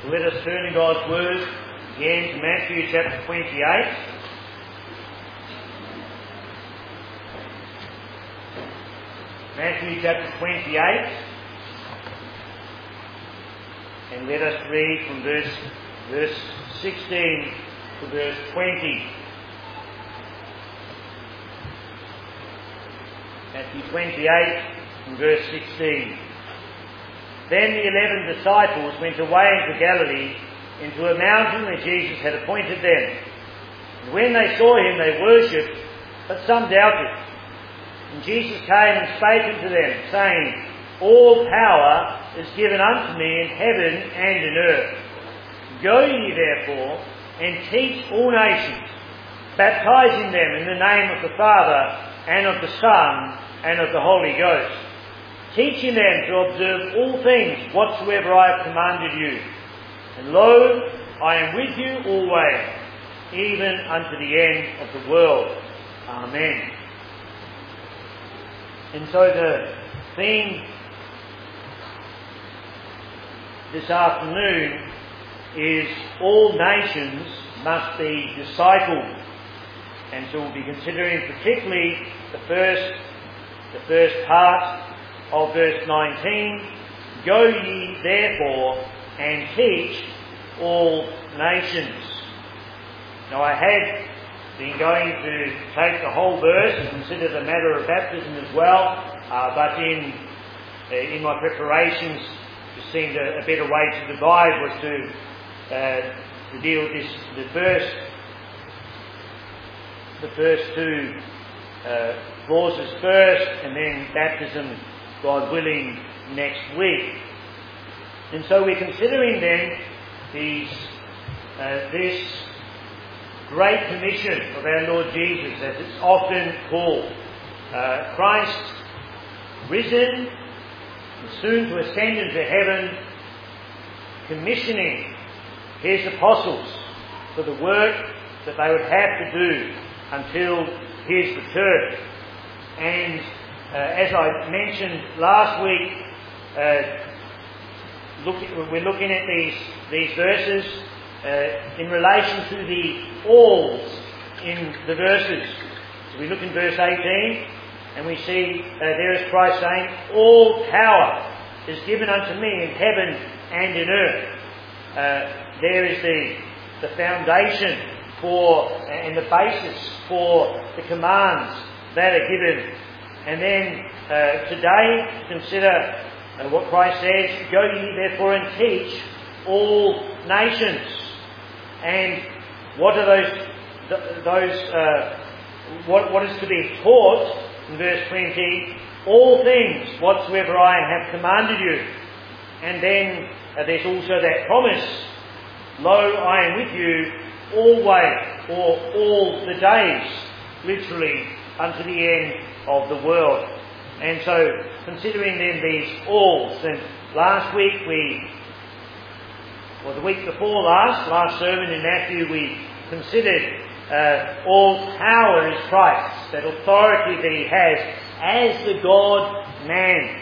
So let us turn in God's Word again to Matthew chapter 28. Matthew chapter 28. And let us read from verse 16 to verse 20. Matthew 28 and verse 16. Then the 11 disciples went away into Galilee, into a mountain where Jesus had appointed them. And when they saw him, they worshipped, but some doubted. And Jesus came and spake unto them, saying, All power is given unto me in heaven and in earth. Go ye therefore, and teach all nations, baptizing them in the name of the Father, and of the Son, and of the Holy Ghost, teaching them to observe all things whatsoever I have commanded you. And lo, I am with you always, even unto the end of the world. Amen. And so the theme this afternoon is all nations must be discipled. And so we'll be considering particularly the first part of verse 19. Go ye therefore and teach all nations. Now I had been going to take the whole verse and consider the matter of baptism as well, but in my preparations it seemed a better way to divide was to deal with the first two clauses first, and then baptism, God willing, next week. And so we're considering then this Great Commission of our Lord Jesus, as it's often called. Christ risen and soon to ascend into heaven, commissioning his apostles for the work that they would have to do until his return. And as I mentioned last week, we're looking at these verses in relation to the alls in the verses. So we look in verse 18 and we see there is Christ saying, All power is given unto me in heaven and in earth. There is the foundation and the basis for the commands that are given. And then today consider what Christ says, Go ye therefore and teach all nations. And what are what is to be taught in verse 20? All things whatsoever I have commanded you. And then there's also that promise, Lo, I am with you always, or all the days, literally, unto the end of the world. And so, considering then these alls, and last week the week before last sermon in Matthew, we considered all power is Christ's, that authority that he has as the God-man.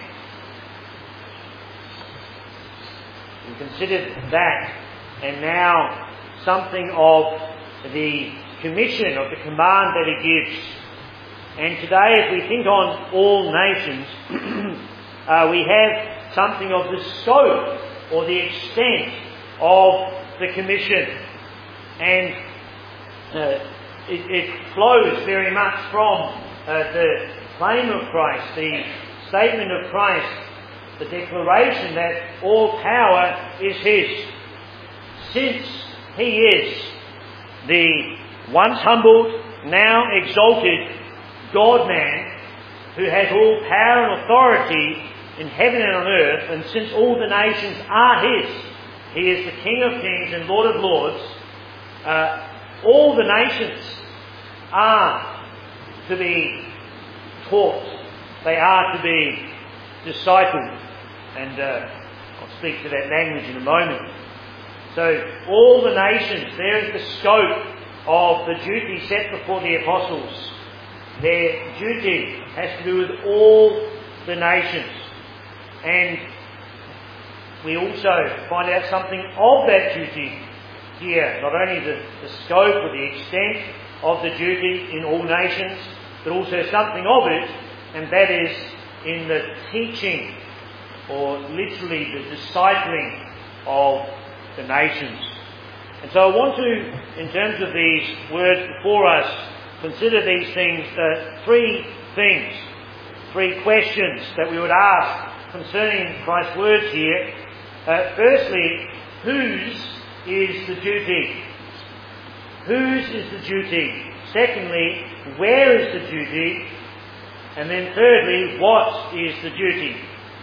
We considered that, and now something of the commission, of the command that he gives. And today, as we think on all nations, we have something of the scope or the extent of the commission. And it flows very much from the claim of Christ, the statement of Christ, the declaration that all power is his. Since he is the once humbled, now exalted God-man, who has all power and authority in heaven and on earth, and since all the nations are his, he is the King of kings and Lord of lords, all the nations are to be taught. They are to be discipled. And I'll speak to that language in a moment. So all the nations, there is the scope of the duty set before the apostles. Their duty has to do with all the nations. And we also find out something of that duty here. Not only the scope or the extent of the duty in all nations, but also something of it, and that is in the teaching, or literally the discipling of the nations. And so I want to, in terms of these words before us, consider these things, three things, three questions that we would ask concerning Christ's words here. Firstly, whose is the duty? Whose is the duty? Secondly, where is the duty? And then thirdly, what is the duty?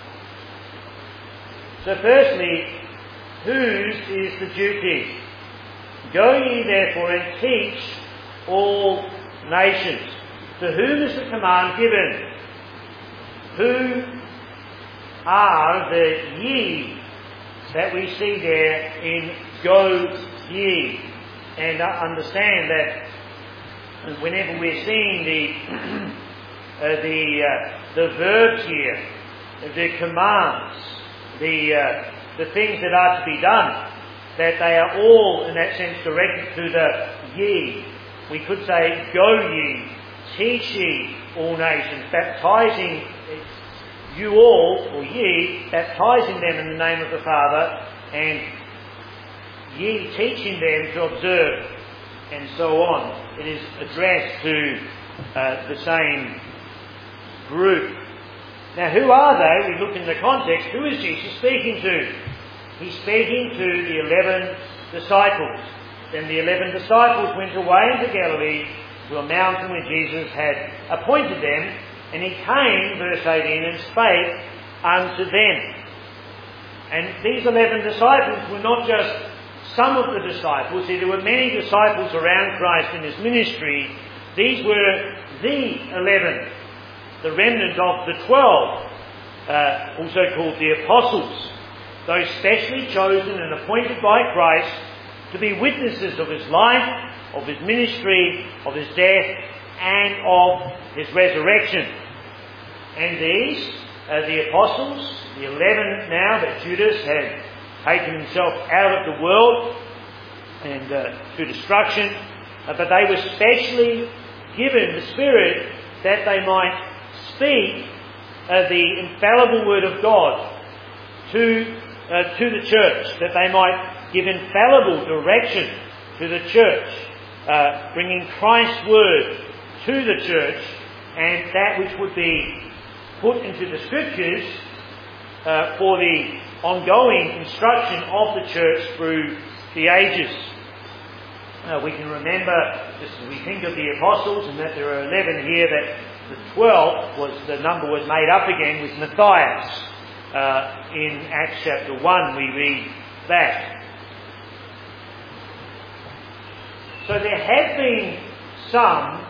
So firstly, whose is the duty? Go ye therefore and teach all nations. To whom is the command given? Who are the ye that we see there in go ye? And understand that whenever we're seeing the verbs here, the commands, the things that are to be done, that they are all in that sense directed to the ye. We could say, go ye, teach ye all nations, baptizing you all, or ye, baptizing them in the name of the Father, and ye teaching them to observe, and so on. It is addressed to the same group. Now, who are they? We look in the context. Who is Jesus speaking to? He's speaking to the 11 disciples. Then the 11 disciples went away into Galilee to a mountain where Jesus had appointed them, and he came, verse 18, and spake unto them. And these 11 disciples were not just some of the disciples. See, there were many disciples around Christ in his ministry. These were the 11, the remnant of the 12, also called the apostles, those specially chosen and appointed by Christ to be witnesses of his life, of his ministry, of his death, and of his resurrection. And these, the apostles, the 11 now that Judas had taken himself out of the world and to destruction, but they were specially given the Spirit that they might speak the infallible word of God to the church, that they might give infallible direction to the church, bringing Christ's word to the church, and that which would be put into the Scriptures for the ongoing instruction of the church through the ages. We can remember, just as we think of the apostles, and that there are 11 here, that the 12 was, the number was made up again with Matthias. In Acts chapter 1 we read that. So there have been some,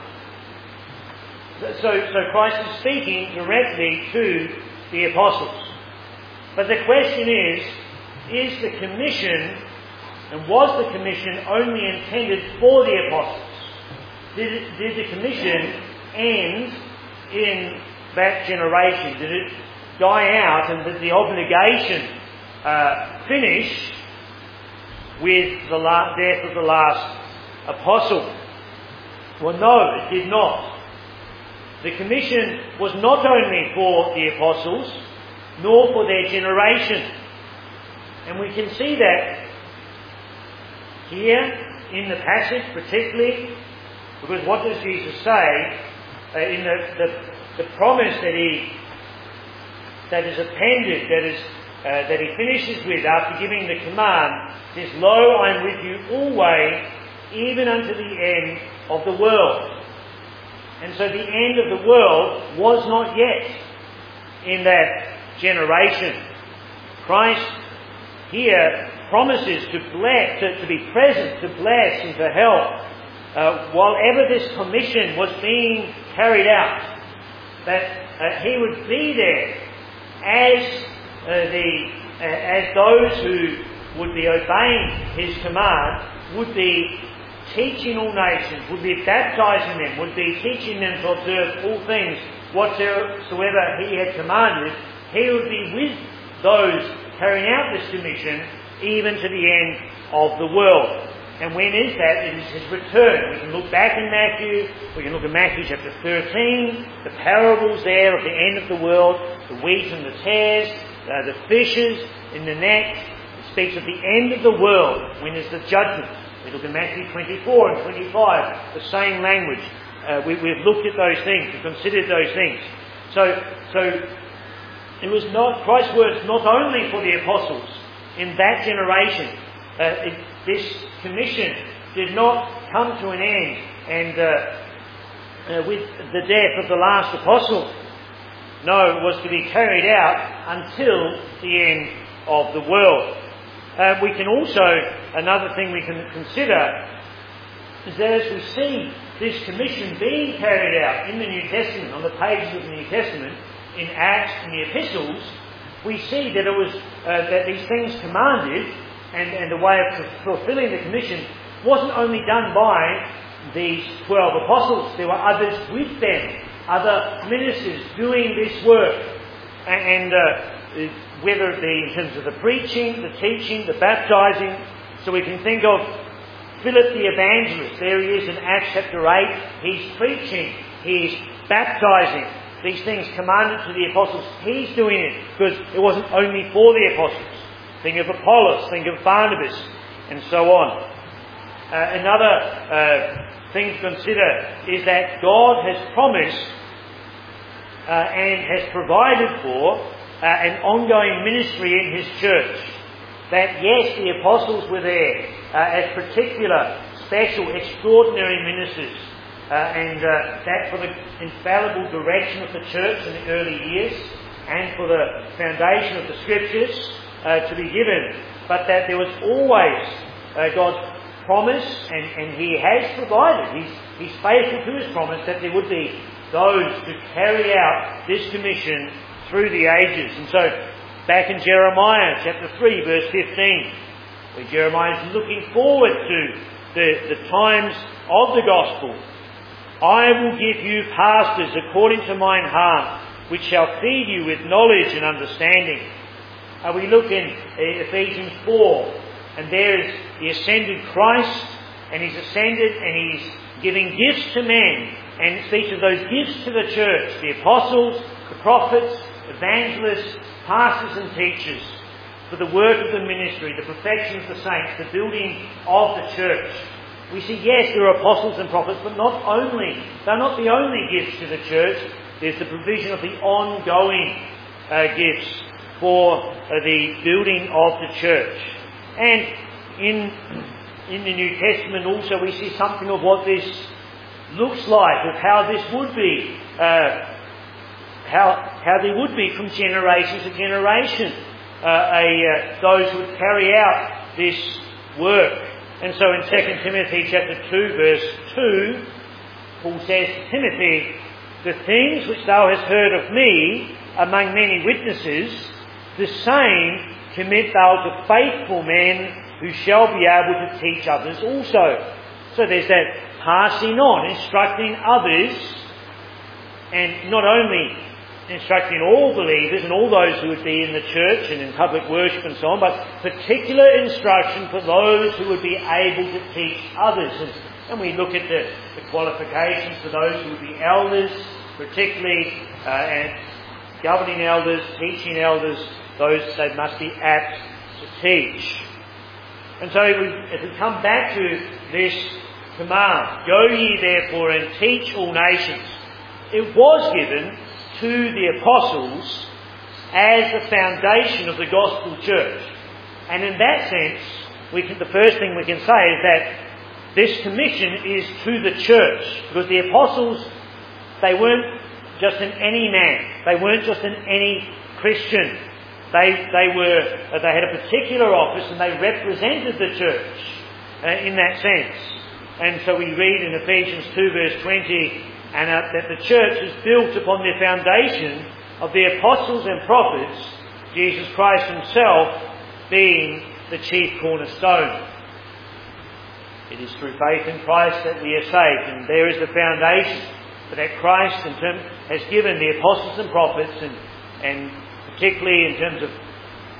so Christ is speaking directly to the apostles. But the question is the commission, and was the commission only intended for the apostles? Did the commission end in that generation? Did it die out, and did the obligation finish with the death of the last apostle? Well, no, it did not. The commission was not only for the apostles, nor for their generation. And we can see that here in the passage particularly, because what does Jesus say in the promise that is appended, that he finishes with after giving the command, says, Lo, I am with you always, even unto the end of the world. And so the end of the world was not yet in that generation. Christ here promises to bless, to be present, to bless and to help while ever this commission was being carried out, that he would be there as those who would be obeying his command, would be teaching all nations, would be baptizing them, would be teaching them to observe all things whatsoever he had commanded. He would be with those carrying out this commission even to the end of the world. And when is that? It is his return. We can look back in Matthew, we can look at Matthew chapter 13, the parables there of the end of the world, the wheat and the tares, the fishes in the net. It speaks of the end of the world, when is the judgment. We look at Matthew 24 and 25, the same language. We've looked at those things, we've considered those things. So it was not Christ's words not only for the apostles in that generation. This commission did not come to an end and with the death of the last apostle. No, it was to be carried out until the end of the world. We can also, another thing we can consider is that as we see this commission being carried out in the New Testament, on the pages of the New Testament, in Acts and the epistles, we see that it was that these things commanded and the way of fulfilling the commission wasn't only done by these 12 apostles. There were others with them, other ministers doing this work. And whether it be in terms of the preaching, the teaching, the baptizing. So we can think of Philip the evangelist. There he is in Acts chapter 8. He's preaching, he's baptizing. These things commanded to the apostles. He's doing it because it wasn't only for the apostles. Think of Apollos, think of Barnabas, and so on. Another thing to consider is that God has promised and has provided for an ongoing ministry in His church. That yes, the apostles were there as particular, special, extraordinary ministers, and that for the infallible direction of the church in the early years and for the foundation of the Scriptures to be given, but that there was always God's promise, and He has provided. He's faithful to His promise that there would be those to carry out this commission through the ages. And so, back in Jeremiah chapter 3, verse 15, where Jeremiah is looking forward to the times of the gospel. I will give you pastors according to mine heart, which shall feed you with knowledge and understanding. We look in Ephesians 4, and there is the ascended Christ, and He's ascended and He's giving gifts to men, and it speaks of those gifts to the church, the apostles, the prophets, evangelists, pastors and teachers, for the work of the ministry, the perfection of the saints, the building of the church. We see, yes, there are apostles and prophets, but they're not the only gifts to the church. There's the provision of the ongoing gifts for the building of the church. And in the New Testament also we see something of what this looks like, of how this would be, how they would be from generation to generation, those who would carry out this work. And so in 2 Timothy chapter 2 verse 2, Paul says to Timothy, the things which thou hast heard of me among many witnesses, the same commit thou to faithful men who shall be able to teach others also. So there's that passing on, instructing others, and not only instructing all believers and all those who would be in the church and in public worship and so on, but particular instruction for those who would be able to teach others. And we look at the qualifications for those who would be elders, particularly and governing elders, teaching elders, those they must be apt to teach. And so if we come back to this command, go ye therefore and teach all nations, it was given to the apostles as the foundation of the gospel church. And in that sense, the first thing we can say is that this commission is to the church, because the apostles, they weren't just in any man, they weren't just in any Christian. They had a particular office and they represented the church in that sense. And so we read in Ephesians 2 verse 20, and that the church is built upon the foundation of the apostles and prophets, Jesus Christ Himself being the chief cornerstone. It is through faith in Christ that we are saved, and there is the foundation. But that Christ has given the apostles and prophets, and particularly in terms of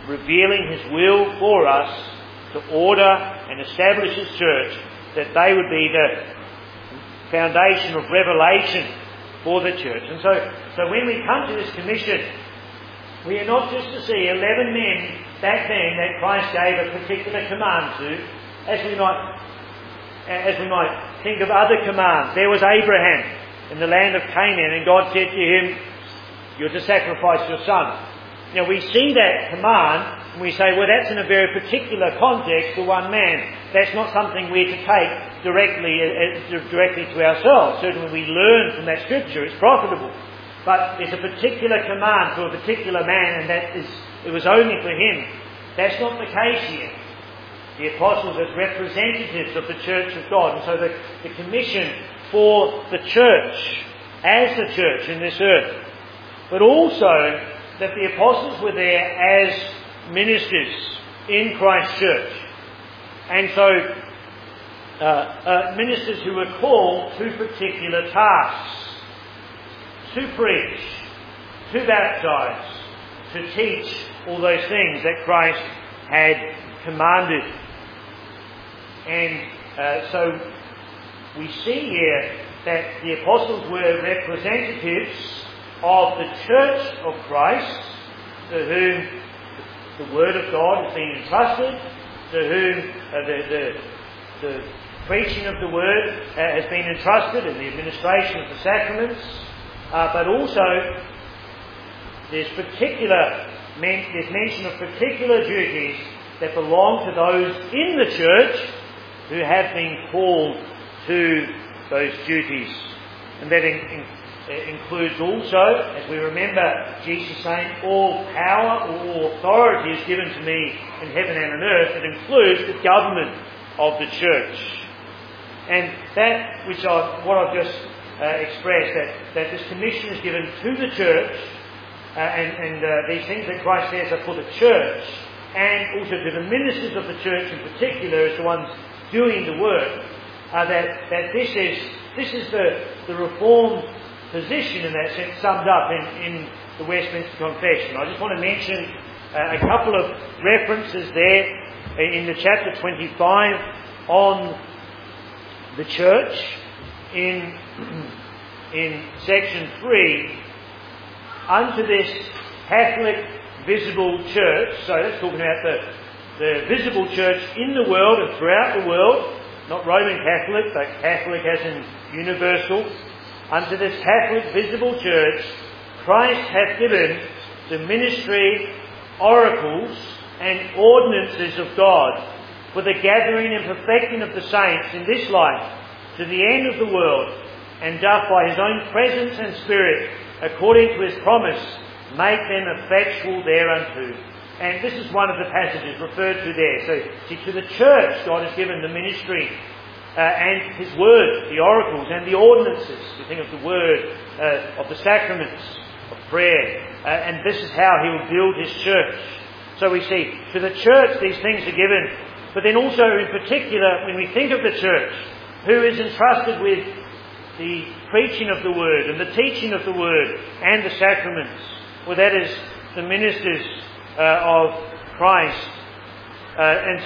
revealing His will for us to order and establish His church, that they would be the foundation of revelation for the church. And so when we come to this commission, we are not just to see 11 men back then that Christ gave a particular command to, as we might think of other commands. There was Abraham in the land of Canaan, and God said to him, "You're to sacrifice your son." Now we see that command and we say, well, that's in a very particular context for one man. That's not something we're to take directly to ourselves. Certainly we learn from that scripture, it's profitable. But it's a particular command to a particular man, and it was only for him. That's not the case here. The apostles as representatives of the church of God. And so the commission for the church, as the church in this earth, but also that the apostles were there as ministers in Christ's church. And so ministers who were called to particular tasks: to preach, to baptize, to teach all those things that Christ had commanded. And so we see here that the apostles were representatives of the church of Christ, to whom the Word of God has been entrusted, to whom the preaching of the Word has been entrusted, and the administration of the sacraments. But also there's mention of particular duties that belong to those in the church who have been called to those duties. And that includes also, as we remember Jesus saying, all power or all authority is given to me in heaven and on earth. It includes the government of the church. And that what I've just expressed, that this commission is given to the church, and these things that Christ says are for the church, and also to the ministers of the church in particular as the ones doing the work, that this is the Reformed position in that sense summed up in the Westminster Confession. I just want to mention a couple of references there in the chapter 25 on the church. In section 3, unto this Catholic visible church, so that's talking about the visible church in the world and throughout the world, not Roman Catholic, but Catholic as in universal. Unto this Catholic visible church, Christ hath given the ministry, oracles, and ordinances of God, for the gathering and perfecting of the saints in this life, to the end of the world, and doth by His own presence and Spirit, according to His promise, make them effectual thereunto. And this is one of the passages referred to there. So, see, to the church God has given the ministry and His word, the oracles and the ordinances. You think of the word, of the sacraments, of prayer, and this is how He will build His church. So we see, to the church these things are given, but then also in particular, when we think of the church, who is entrusted with the preaching of the Word and the teaching of the Word and the sacraments? Well, that is the ministers of Christ. And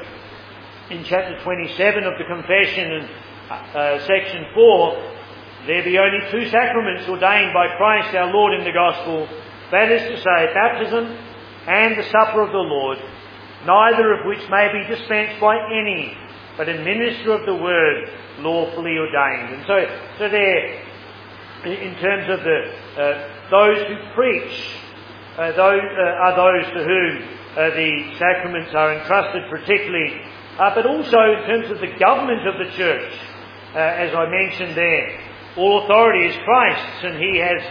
so, in chapter 27 of the Confession and section 4, there be only two sacraments ordained by Christ our Lord in the Gospel, that is to say, baptism and the supper of the Lord, neither of which may be dispensed by any, but a minister of the Word lawfully ordained. And so there, in terms of those who preach, those are those to whom the sacraments are entrusted particularly, but also in terms of the government of the church, as I mentioned there, all authority is Christ's, and He has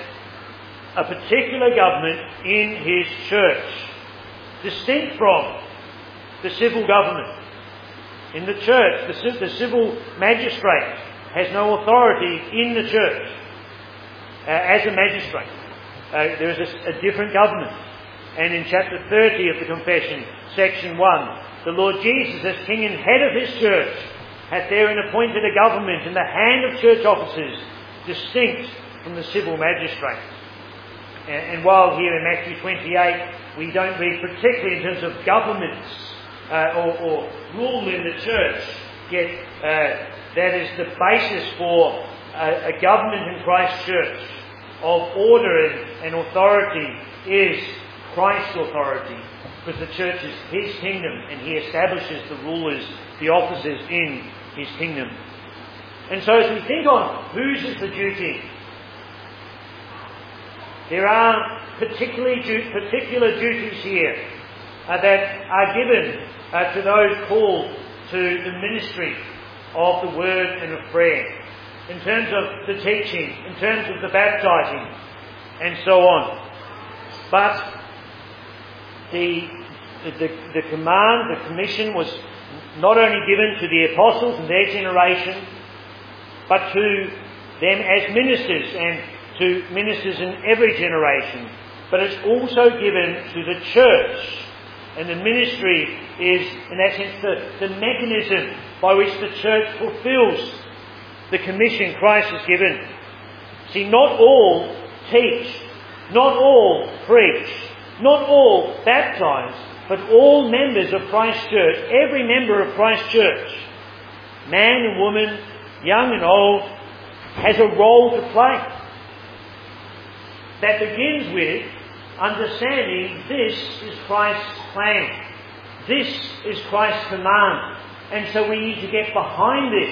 a particular government in His church, distinct from the civil government. In the church, the civil magistrate has no authority in the church as a magistrate. There is a different government. And in chapter 30 of the Confession, section 1, the Lord Jesus, as King and head of His church, hath therein appointed a government in the hand of church officers, distinct from the civil magistrate. And while here in Matthew 28 we don't read, particularly in terms of governments or rule in the church, yet that is the basis for a government in Christ's church of order and authority is Christ's authority, because the church is His kingdom and He establishes the rulers, the officers in His kingdom. And so as we think on whose is the duty, there are particular duties here that are given to those called to the ministry of the word and of prayer, in terms of the teaching, in terms of the baptizing, and so on. But the command, the commission was not only given to the apostles and their generation, but to them as ministers and to ministers in every generation. But it's also given to the church. And the ministry is, in that sense, the mechanism by which the church fulfills the commission Christ has given. See, not all teach, not all preach, not all baptize, but all members of Christ's church, every member of Christ's church, man and woman, young and old, has a role to play. That begins with understanding this is Christ's plan. This is Christ's command. And so we need to get behind this.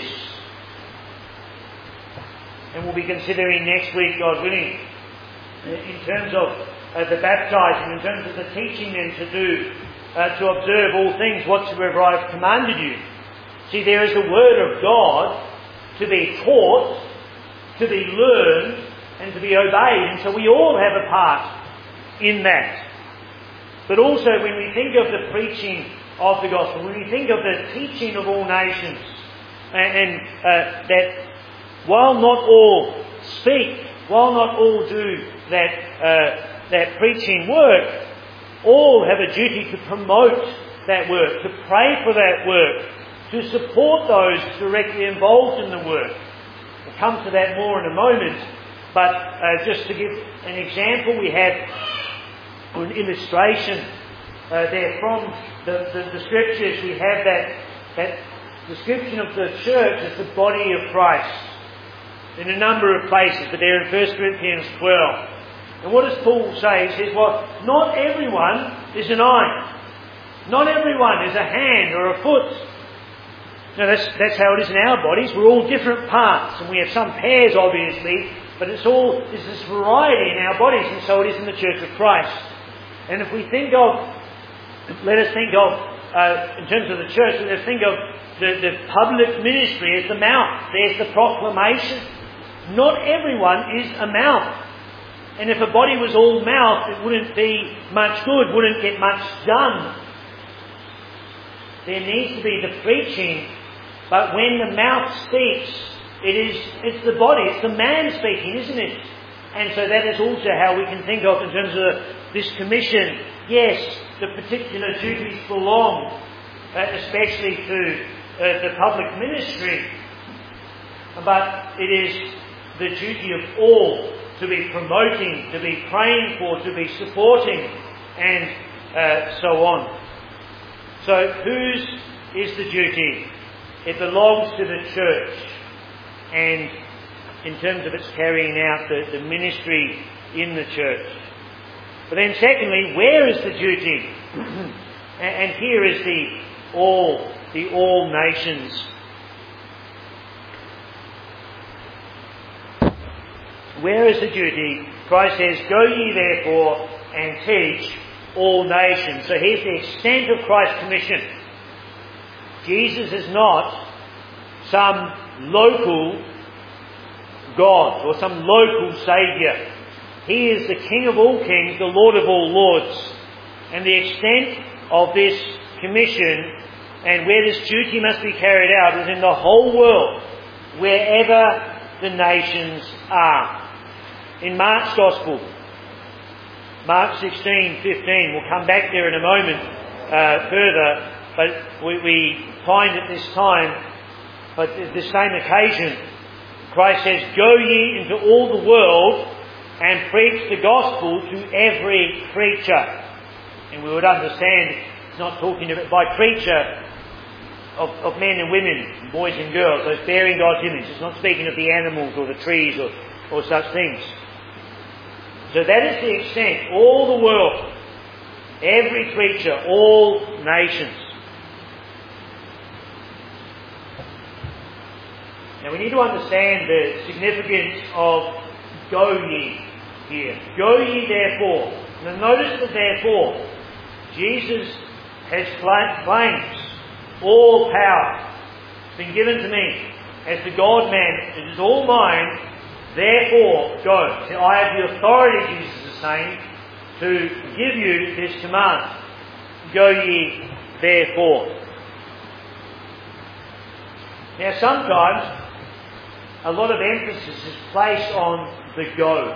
And we'll be considering next week, God willing, in terms of the baptizing, in terms of the teaching them to observe all things whatsoever I've commanded you. See, there is the Word of God to be taught, to be learned, and to be obeyed. And so we all have a part in that. But also when we think of the preaching of the gospel, when we think of the teaching of all nations, and that while not all speak, while not all do that preaching work, all have a duty to promote that work, to pray for that work, to support those directly involved in the work. We'll come to that more in a moment, but just to give an example, we have an illustration there from the Scriptures. We have that description of the church as the body of Christ in a number of places, but they're in 1 Corinthians 12. And what does Paul say? He says, well, not everyone is an eye. Not everyone is a hand or a foot. Now that's how it is in our bodies. We're all different parts, and we have some pairs obviously, but there's this variety in our bodies, and so it is in the Church of Christ. And if we think of, let us think of, in terms of the church, let us think of the public ministry as the mouth. There's the proclamation. Not everyone is a mouth. And if a body was all mouth, it wouldn't be much good, wouldn't get much done. There needs to be the preaching, but when the mouth speaks, it's the body, it's the man speaking, isn't it? And so that is also how we can think of in terms of this commission. Yes, the particular duties belong, especially to the public ministry, but it is the duty of all to be promoting, to be praying for, to be supporting, and so on. So whose is the duty? It belongs to the church, and in terms of its carrying out the ministry in the church. But then secondly, where is the duty? And here is the all nations. Where is the duty? Christ says, go ye therefore and teach all nations. So here's the extent of Christ's commission. Jesus is not some local God or some local Saviour. He is the King of all kings, the Lord of all lords. And the extent of this commission and where this duty must be carried out is in the whole world, wherever the nations are. In Mark's Gospel, Mark 16:15, we'll come back there in a moment further, but we find at this time, but at the same occasion, Christ says, go ye into all the world and preach the gospel to every creature. And we would understand it's not talking about by creature of men and women, boys and girls, those bearing God's image. It's not speaking of the animals or the trees or such things. So that is the extent, all the world, every creature, all nations. Now we need to understand the significance of go ye here. Go ye therefore. Now notice the therefore. Jesus has claims all power. It's been given to me as the God-man. It is all mine. Therefore, go. So I have the authority, Jesus is saying, to give you this command. Go ye therefore. Now sometimes a lot of emphasis is placed on the go.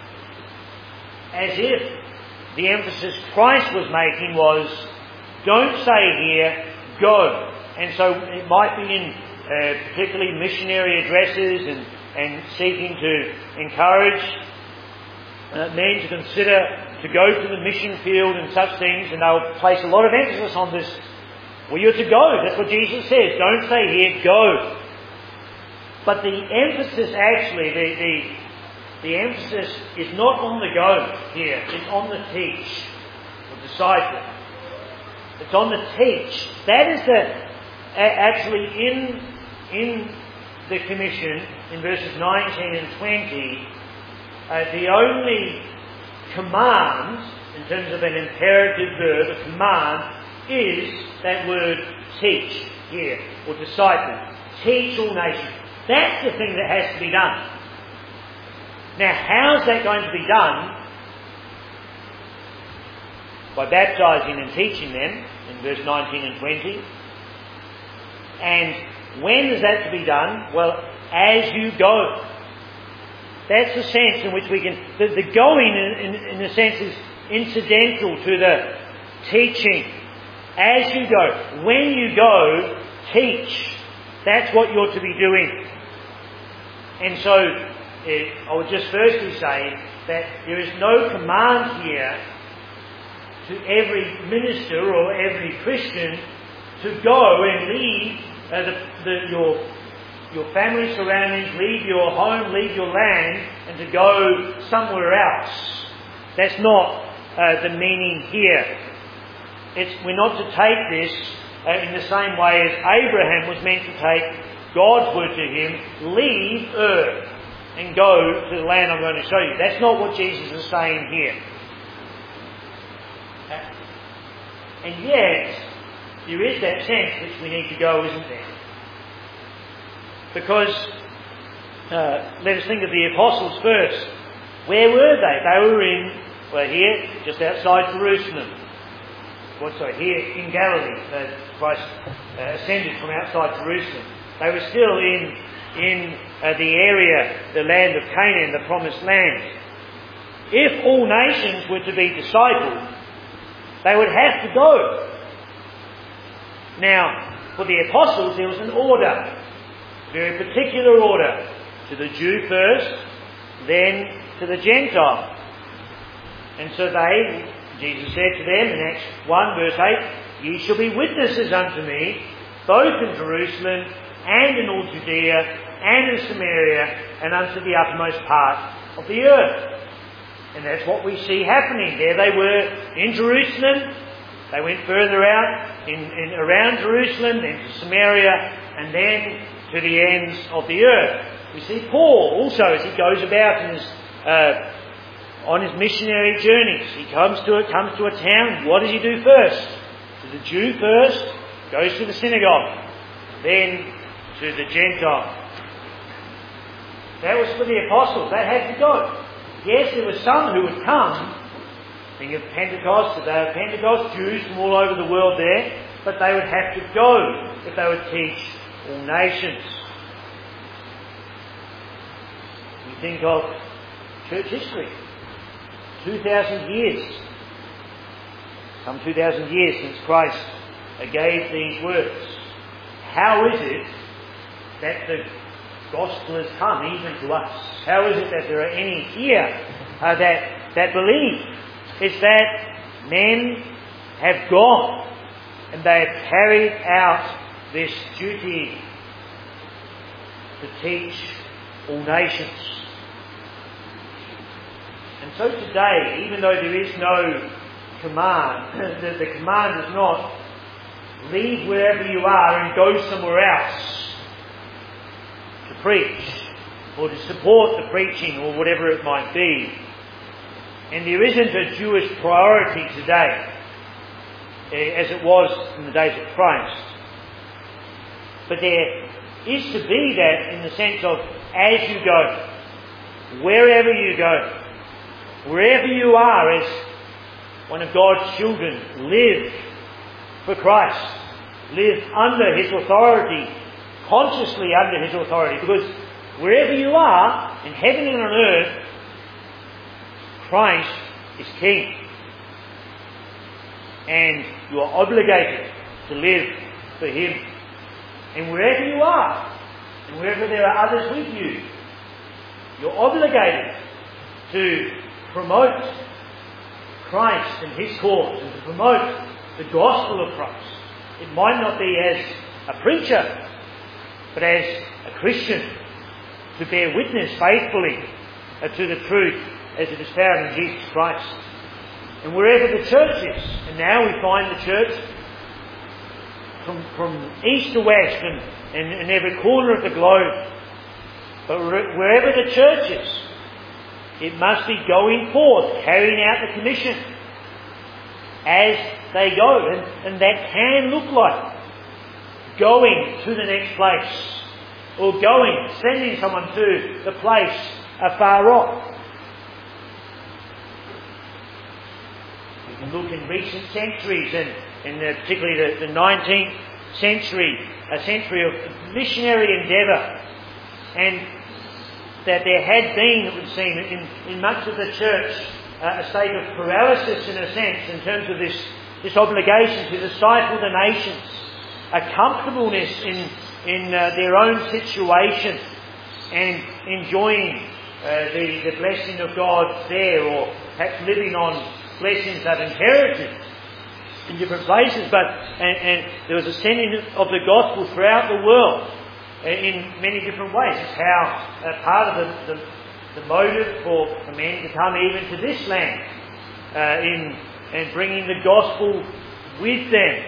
As if the emphasis Christ was making was, don't say here, go. And so it might be in particularly missionary addresses and seeking to encourage men to consider to go to the mission field and such things, and they'll place a lot of emphasis on this. Well, you're to go. That's what Jesus says. Don't say here, go. But the emphasis actually, the emphasis is not on the go here. It's on the teach, the disciple. It's on the teach. That is actually in the commission in verses 19 and 20. The only command, in terms of an imperative verb, a command, is that word teach here, or disciple. Teach all nations. That's the thing that has to be done. Now, how's that going to be done? By baptising and teaching them, in verse 19 and 20. And when is that to be done? Well, as you go. That's the sense in which we can... The going, in a sense, is incidental to the teaching. As you go. When you go, teach. That's what you're to be doing. And so, I would just firstly say that there is no command here to every minister or every Christian to go and leave your family surroundings, leave your home, leave your land, and to go somewhere else. That's not the meaning here. We're not to take this in the same way as Abraham was meant to take God's word to him, leave Ur and go to the land I'm going to show you. That's not what Jesus is saying here. And yet, there is that sense which we need to go, isn't there? Because, let us think of the apostles first. Where were they? They were here, just outside Jerusalem. Here in Galilee. Christ ascended from outside Jerusalem. They were still in the area, the land of Canaan, the promised land. If all nations were to be discipled, they would have to go. Now, for the apostles, there was an order, a very particular order. To the Jew first, then to the Gentile. And so Jesus said to them in Acts 1 verse 8, ye shall be witnesses unto me, both in Jerusalem and in all Judea and in Samaria and unto the uttermost part of the earth. And that's what we see happening. There they were in Jerusalem. They went further out around Jerusalem, then to Samaria, and then to the ends of the earth. We see Paul also as he goes about on his missionary journeys. He comes to a town. What does he do first? To the Jew first, goes to the synagogue, then to the Gentile. That was for the apostles. They had to go. Yes, there were some who would come. Think of Pentecost, the day of Pentecost, Jews from all over the world there, but they would have to go if they would teach all nations. We think of church history. 2,000 years. Some 2,000 years since Christ gave these words. How is it that the gospel has come even to us? How is it that there are any here that believe? It's that men have gone and they have carried out this duty to teach all nations. And so today, even though there is no command, the command is not leave wherever you are and go somewhere else to preach or to support the preaching or whatever it might be. And there isn't a Jewish priority today as it was in the days of Christ. But there is to be that in the sense of as you go, wherever you go, wherever you are as one of God's children, live for Christ. Live under His authority, consciously under His authority. Because wherever you are, in heaven and on earth, Christ is King. And you are obligated to live for Him. And wherever you are, and wherever there are others with you, you're obligated to promote Christ and His cause and to promote the gospel of Christ. It might not be as a preacher, but as a Christian, to bear witness faithfully to the truth as it is found in Jesus Christ. And wherever the church is, and now we find the church from east to west and in every corner of the globe, but wherever the church is, it must be going forth, carrying out the commission as they go. And that can look like going to the next place, or sending someone to the place afar off. You can look in recent centuries, and particularly the 19th century, a century of missionary endeavour, and that there had been, it would seem, in much of the church, a state of paralysis in a sense in terms of this obligation to disciple the nations, a comfortableness in their own situation and enjoying the blessing of God there, or perhaps living on blessings they've inherited in different places. But and there was a sending of the gospel throughout the world in many different ways. It's how part of the motive for men to come even to this land in bringing the gospel with them.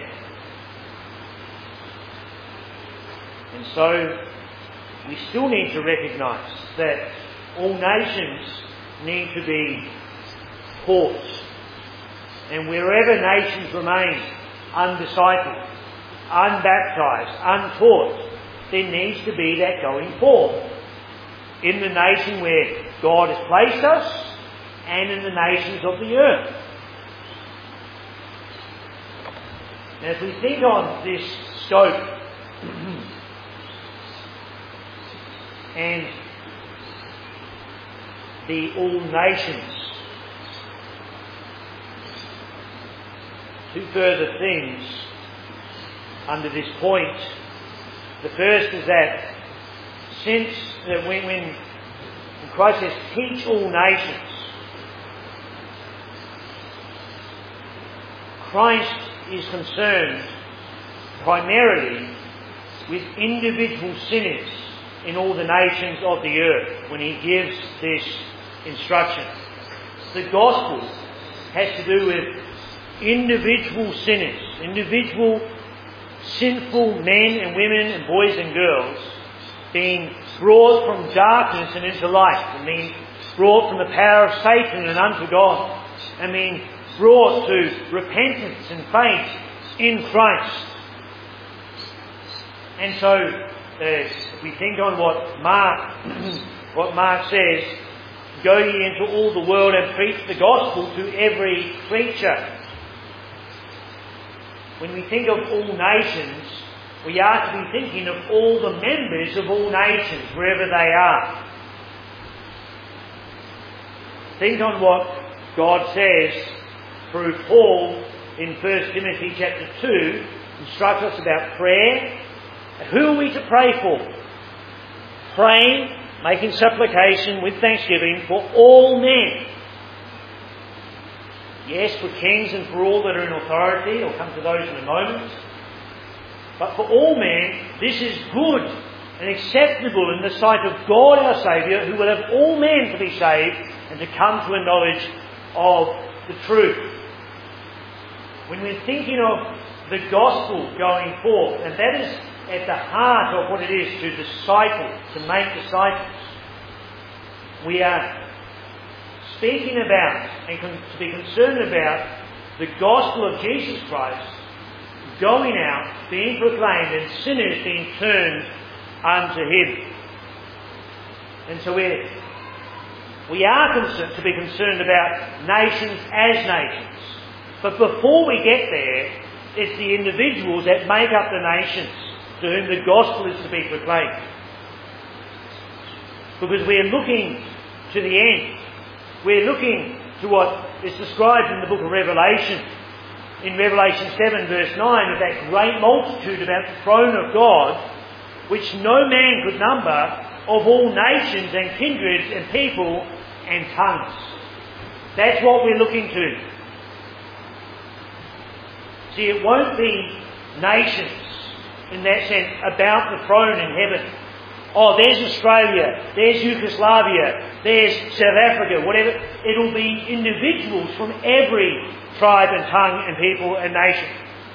And so we still need to recognise that all nations need to be taught. And wherever nations remain undiscipled, unbaptised, untaught, there needs to be that going forth in the nation where God has placed us and in the nations of the earth. And as we think on this scope and the all nations, two further things under this point. The first is that when Christ says, teach all nations, Christ is concerned primarily with individual sinners in all the nations of the earth when he gives this instruction. The gospel has to do with individual sinners, individual sinful men and women and boys and girls being brought from darkness and into light, and being brought from the power of Satan and unto God, and being brought to repentance and faith in Christ. And so, if we think on what Mark says, go ye into all the world and preach the gospel to every creature. When we think of all nations, we are to be thinking of all the members of all nations, wherever they are. Think on what God says through Paul in 1 Timothy chapter 2, instructs us about prayer. Who are we to pray for? Praying, making supplication with thanksgiving for all men. Yes, for kings and for all that are in authority. I'll come to those in a moment. But for all men, this is good and acceptable in the sight of God our Saviour, who will have all men to be saved and to come to a knowledge of the truth. When we're thinking of the gospel going forth, and that is at the heart of what it is to disciple, to make disciples, we are speaking about and to be concerned about the gospel of Jesus Christ going out, being proclaimed, and sinners being turned unto Him. And so we are to be concerned about nations as nations. But before we get there, it's the individuals that make up the nations to whom the gospel is to be proclaimed. Because we are looking to the end. We're looking to what is described in the book of Revelation. In Revelation 7 verse 9, of that great multitude about the throne of God, which no man could number, of all nations and kindreds and people and tongues. That's what we're looking to. See, it won't be nations, in that sense, about the throne in heaven. Oh, there's Australia, there's Yugoslavia, there's South Africa, whatever. It'll be individuals from every tribe and tongue and people and nation.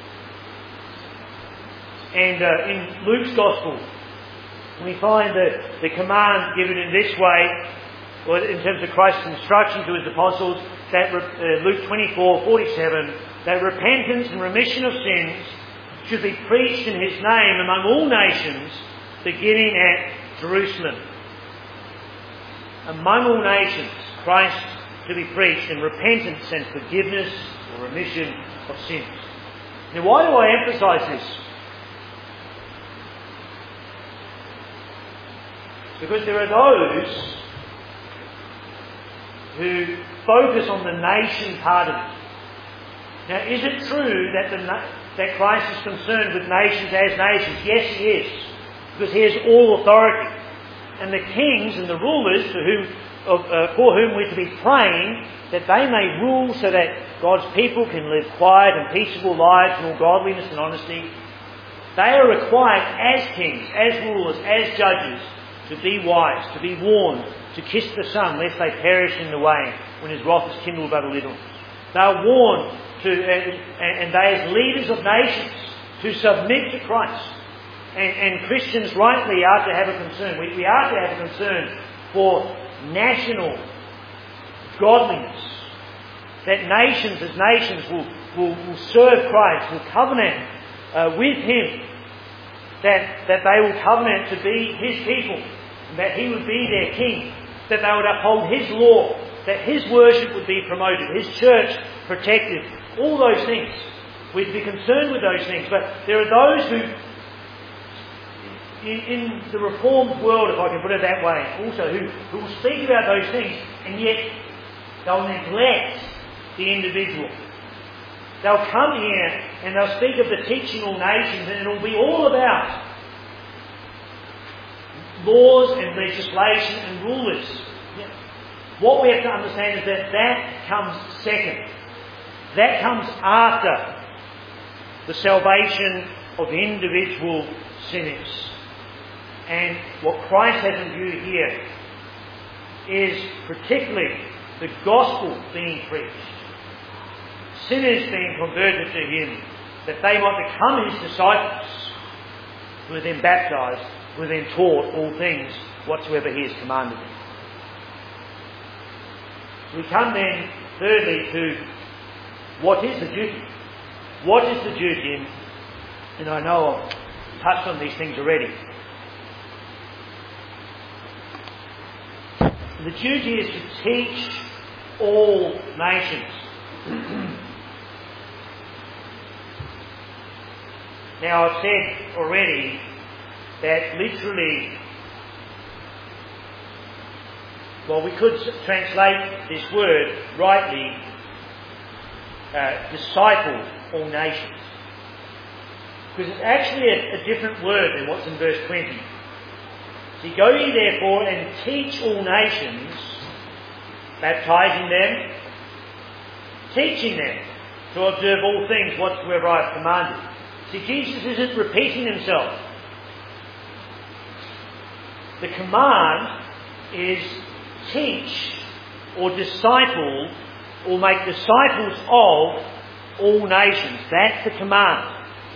And in Luke's Gospel, we find the command given in this way, or in terms of Christ's instruction to His apostles, that Luke 24:47, that repentance and remission of sins should be preached in His name among all nations, beginning at Jerusalem. Among all nations, Christ to be preached, and repentance and forgiveness or remission of sins. Now, why do I emphasise this? Because there are those who focus on the nation part of it. Now, is it true that Christ is concerned with nations as nations? Yes, He is, because He has all authority. And the kings and the rulers for whom we're to be praying, that they may rule so that God's people can live quiet and peaceable lives in all godliness and honesty, they are required as kings, as rulers, as judges, to be wise, to be warned, to kiss the Son, lest they perish in the way when His wrath is kindled but a little. They are warned and they as leaders of nations to submit to Christ. And Christians rightly are to have a concern. We are to have a concern for national godliness. That nations as nations will serve Christ, will covenant with Him. That they will covenant to be His people. That He would be their King. That they would uphold His law. That His worship would be promoted. His church protected. All those things. We're to be concerned with those things. But there are those who, in the reformed world, if I can put it that way, also who will speak about those things, and yet they'll neglect the individual. They'll come here and they'll speak of the teaching all nations, and it'll be all about laws and legislation and rulers. What we have to understand is that comes second. That comes after the salvation of individual sinners. And what Christ has in view here is particularly the gospel being preached. Sinners being converted to Him, that they might become His disciples, who are then baptised, who are then taught all things whatsoever He has commanded them. We come then, thirdly, to what is the duty? What is the duty? And I know I've touched on these things already. The duty is to teach all nations. Now, I've said already that literally, well, we could translate this word rightly, disciple all nations. Because it's actually a different word than what's in verse 20. See, go ye therefore and teach all nations, baptizing them teaching them to observe all things whatsoever I have commanded. See, Jesus isn't repeating himself. The command is teach or disciple or make disciples of all nations. That's the command.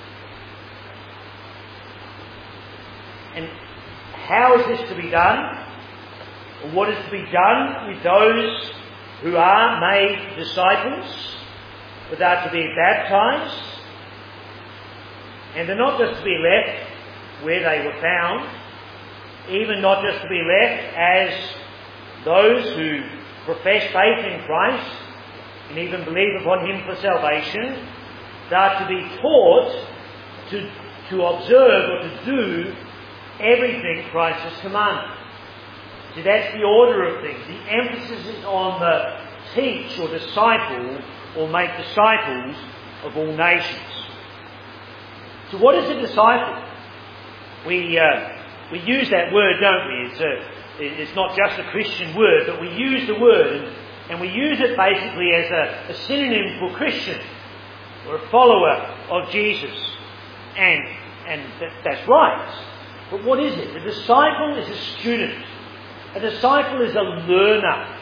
And how is this to be done? What is to be done with those who are made disciples, but are to be baptized? And they're not just to be left where they were found, even not just to be left as those who profess faith in Christ and even believe upon him for salvation. They are to be taught to observe or to do everything Christ has commanded. See, that's the order of things. The emphasis is on the teach or disciple or make disciples of all nations. So what is a disciple? We use that word, don't we? It's not just a Christian word, but we use the word and we use it basically as a synonym for Christian or a follower of Jesus. And that's right. But what is it? A disciple is a student. A disciple is a learner.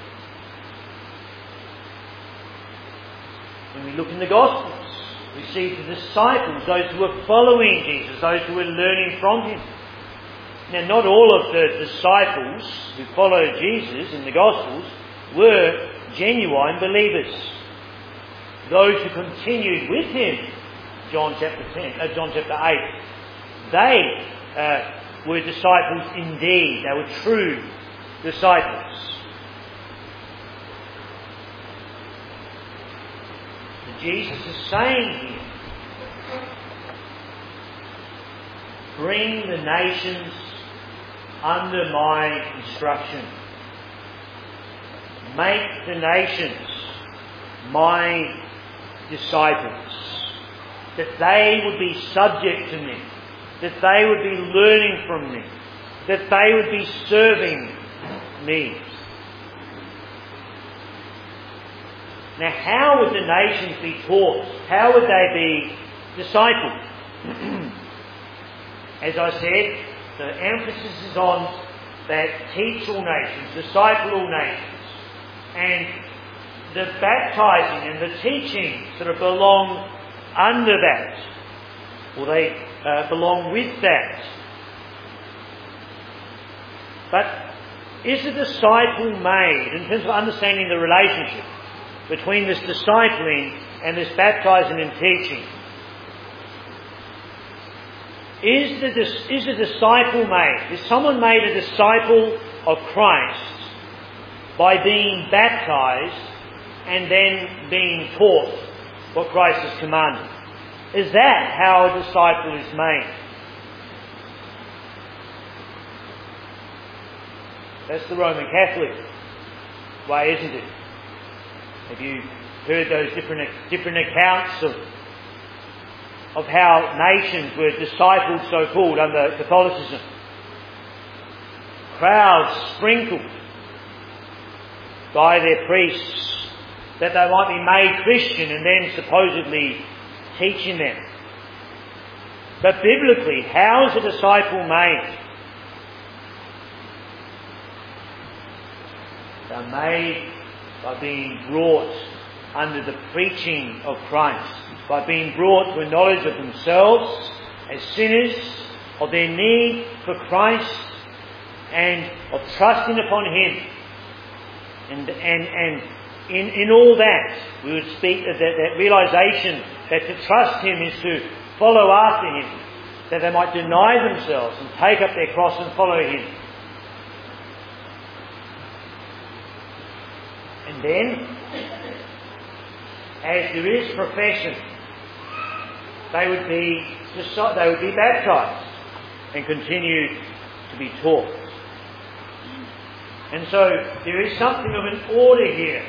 When we look in the Gospels, we see the disciples, those who are following Jesus, those who are learning from him. Now, not all of the disciples who followed Jesus in the Gospels were genuine believers. Those who continued with him, John chapter 8, they were disciples indeed. They were true disciples. And Jesus is saying here, bring the nations under my instruction. Make the nations my disciples. That they would be subject to me. That they would be learning from me. That they would be serving me. Now, how would the nations be taught? How would they be discipled? As I said, the emphasis is on that teach all nations, disciple all nations. And the baptizing and the teaching sort of belong under that. Or they belong with that. But is a disciple made, in terms of understanding the relationship between this discipling and this baptizing and teaching, is a disciple made? Is someone made a disciple of Christ by being baptized and then being taught what Christ has commanded? Is that how a disciple is made? That's the Roman Catholic way, isn't it? Have you heard those different accounts of how nations were discipled, so-called, under Catholicism? Crowds sprinkled by their priests that they might be made Christian and then supposedly teaching them. But biblically, how is a disciple made? They're made by being brought under the preaching of Christ, by being brought to a knowledge of themselves as sinners, of their need for Christ, and of trusting upon him. And in all that, we would speak of that realization that to trust him is to follow after him, that they might deny themselves and take up their cross and follow him. And then, as there is profession, they would be baptized and continue to be taught. And so there is something of an order here.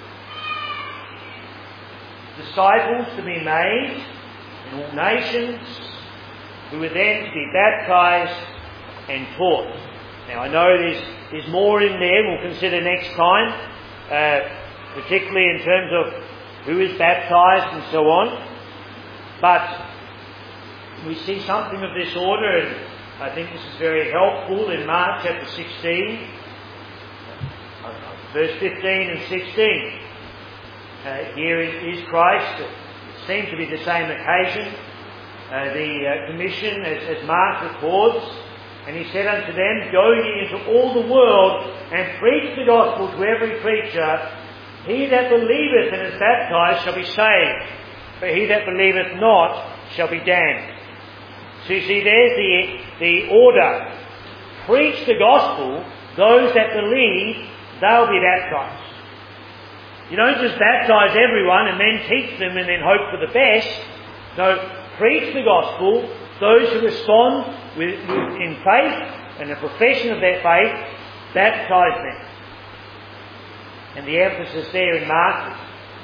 Disciples to be made in all nations, who are then to be baptized and taught. Now, I know there's more in there we'll consider next time. particularly in terms of who is baptized and so on. But we see something of this order, and I think this is very helpful in Mark chapter 16, verse 15 and 16. Here is Christ. It seems to be the same occasion. The commission, as Mark records, and he said unto them, Go ye into all the world and preach the gospel to every creature. He that believeth and is baptized shall be saved, but he that believeth not shall be damned. So you see, there's the order. Preach the gospel. Those that believe, they'll be baptized. You don't just baptize everyone and then teach them and then hope for the best. No, preach the gospel. Those who respond in faith and the profession of their faith, baptize them. And the emphasis there in Mark,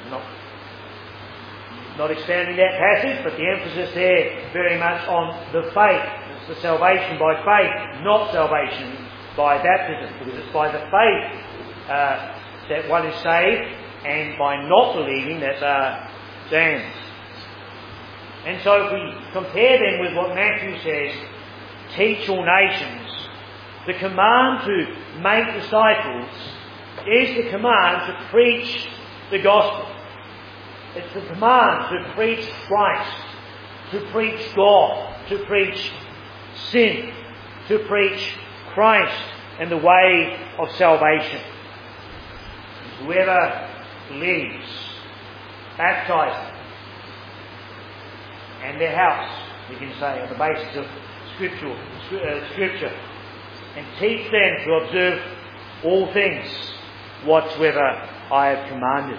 not expanding that passage, but the emphasis there very much on the faith. It's the salvation by faith, not salvation by baptism, because it's by the faith that one is saved, and by not believing that damned. And so if we compare them with what Matthew says, teach all nations, the command to make disciples is the command to preach the gospel. It's the command to preach Christ, to preach God, to preach sin, to preach Christ and the way of salvation. Whoever believes, baptize them, and their house, we can say, on the basis of Scripture, and teach them to observe all things whatsoever I have commanded.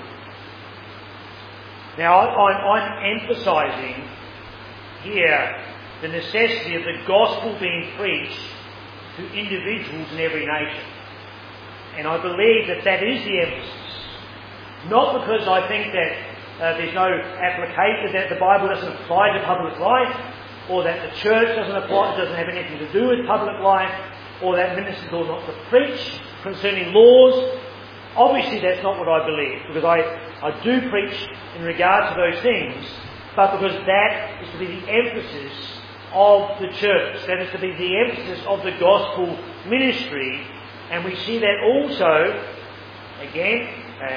Now, I'm emphasising here the necessity of the gospel being preached to individuals in every nation. And I believe that is the emphasis. Not because I think that there's no application, that the Bible doesn't apply to public life, or that the church doesn't have anything to do with public life, or that ministers ought not to preach concerning laws. Obviously that's not what I believe, because I do preach in regard to those things, but because that is to be the emphasis of the church, that is to be the emphasis of the gospel ministry. And we see that also, again,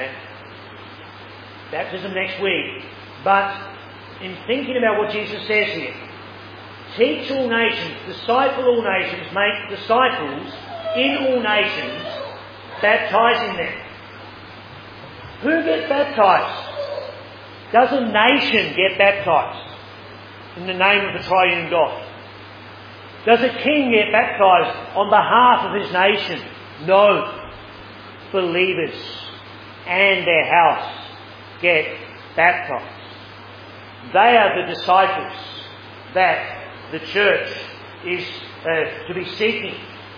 baptism next week, but in thinking about what Jesus says here, teach all nations, disciple all nations, make disciples in all nations, baptizing them. Who gets baptized? Does a nation get baptized in the name of the triune God? Does a king get baptized on behalf of his nation? No. Believers and their house get baptized. They are the disciples that the church is to be seeking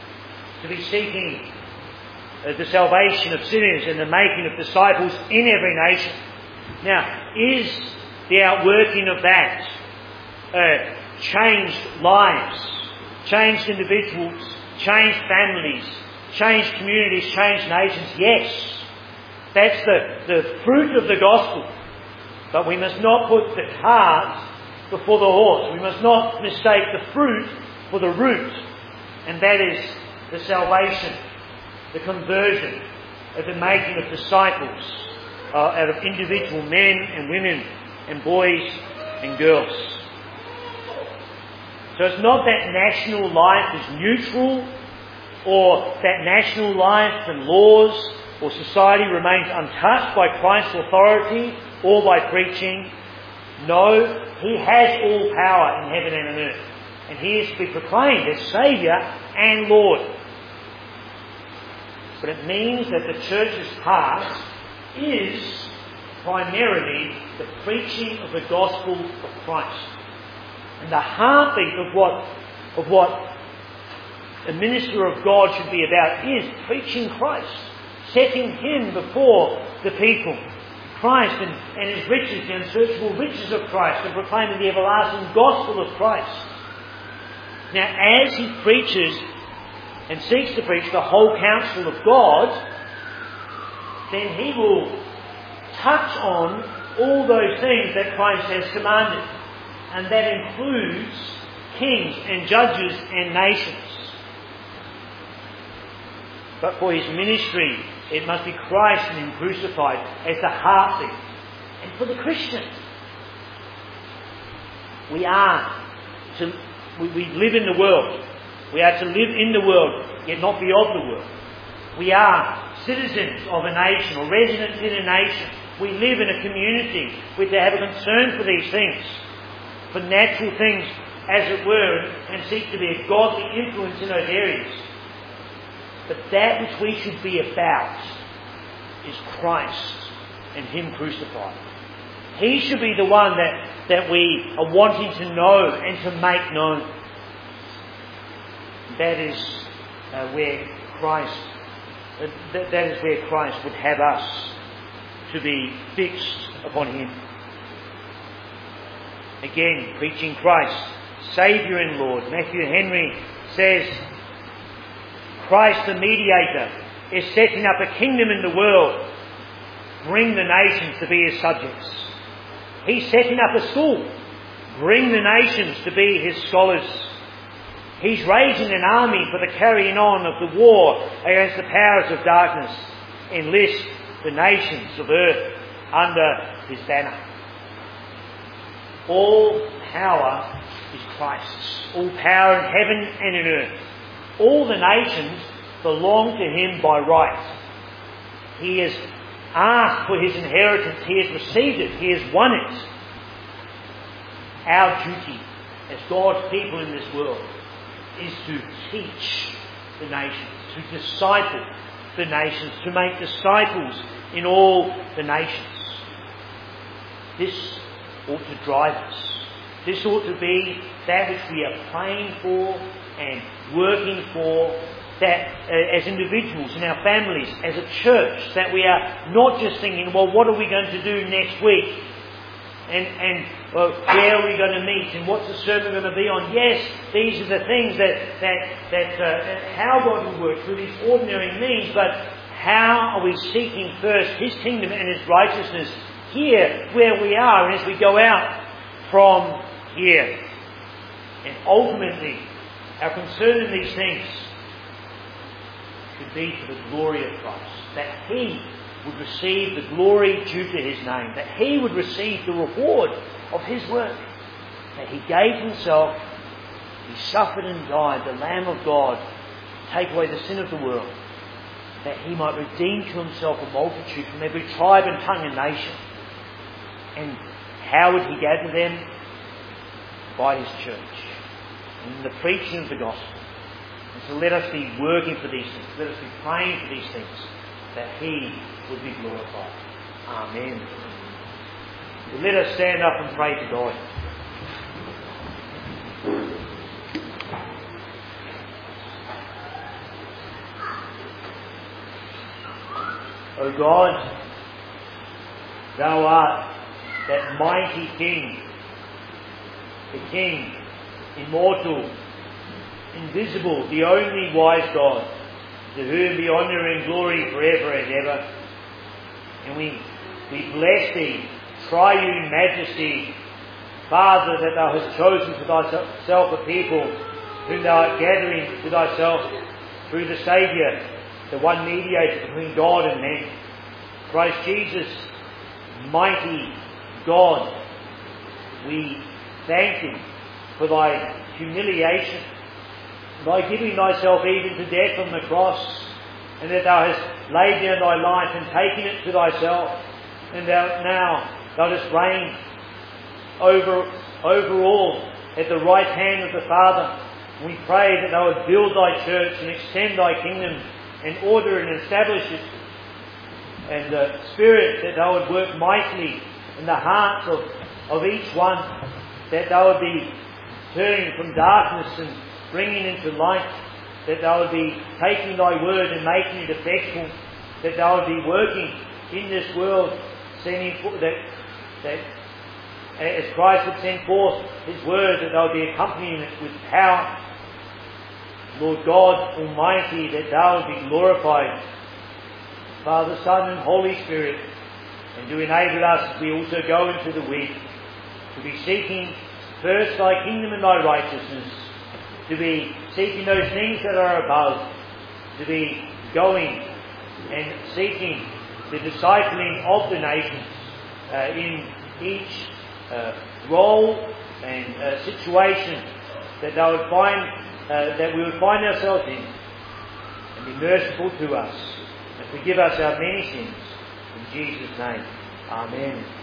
the salvation of sinners and the making of disciples in every nation. Now, is the outworking of that changed lives, changed individuals, changed families, changed communities, changed nations? Yes. That's the fruit of the gospel. But we must not put the cart before the horse. We must not mistake the fruit for the root. And that is the salvation, the conversion, of the making of disciples out of individual men and women and boys and girls. So it's not that national life is neutral, or that national life and laws or society remains untouched by Christ's authority or by preaching. No, He has all power in heaven and on earth, and He is to be proclaimed as Saviour and Lord. But it means that the church's part is primarily the preaching of the gospel of Christ. And the heartbeat of what a minister of God should be about is preaching Christ, setting Him before the people. Christ and His riches, the unsearchable riches of Christ, and proclaiming the everlasting gospel of Christ. Now, as he preaches and seeks to preach the whole counsel of God, then he will touch on all those things that Christ has commanded. And that includes kings and judges and nations. But for his ministry, it must be Christ and him crucified as the heartbeat. And for the Christian, we live in the world. We are to live in the world, yet not be of the world. We are citizens of a nation, or residents in a nation. We live in a community which have a concern for these things, for natural things, as it were, and seek to be a godly influence in those areas. But that which we should be about is Christ and him crucified. He should be the one that we are wanting to know and to make known. That is where Christ would have us to be fixed upon him. Again, preaching Christ, Saviour and Lord. Matthew Henry says, Christ the mediator is setting up a kingdom in the world. Bring the nations to be his subjects. He's setting up a school. Bring the nations to be his scholars. He's raising an army for the carrying on of the war against the powers of darkness. Enlist the nations of earth under his banner. All power is Christ's. All power in heaven and in earth. All the nations belong to him by right. He has asked for his inheritance. He has received it. He has won it. Our duty as God's people in this world is to teach the nations, to disciple the nations, to make disciples in all the nations. This ought to drive us. This ought to be that which we are praying for and working for, that as individuals, in our families, as a church, that we are not just thinking, well, what are we going to do next week? And where are we going to meet? And what's the sermon going to be on? Yes, these are the things that how God will work through these ordinary means, but how are we seeking first his kingdom and his righteousness here, where we are, and as we go out from here. And ultimately, our concern in these things should be for the glory of Christ, that he would receive the glory due to his name, that he would receive the reward of his work, that he gave himself, he suffered and died, the Lamb of God, to take away the sin of the world, that he might redeem to himself a multitude from every tribe and tongue and nation. And how would he gather them? By his church, in the preaching of the gospel. And so let us be working for these things, let us be praying for these things, that he would be glorified. Amen. Well, let us stand up and pray to God. O God, thou art that mighty King, the King, immortal, invisible, the only wise God, to whom be honour and glory forever and ever. And we bless thee, triune majesty, Father, that thou hast chosen for thyself a people whom thou art gathering to thyself through the Saviour, the one mediator between God and men, Christ Jesus, mighty God. We thank thee for thy humiliation, by giving thyself even to death on the cross, and that thou hast laid down thy life and taken it to thyself, and thou dost reign over all at the right hand of the Father. We pray that thou would build thy church and extend thy kingdom and order and establish it, and Spirit, that thou would work mightily in the hearts of each one, that thou would be turning from darkness and bringing into light, that thou would be taking thy word and making it effectual, that thou would be working in this world, sending that as Christ would send forth his word, that thou would be accompanying it with power. Lord God Almighty, that thou would be glorified, Father, Son and Holy Spirit, and to enable us, as we also go into the week, to be seeking first thy kingdom and thy righteousness, to be seeking those things that are above, to be going and seeking the discipling of the nations in each role and situation that they would find, that we would find ourselves in, and be merciful to us and forgive us our many sins. In Jesus' name, Amen.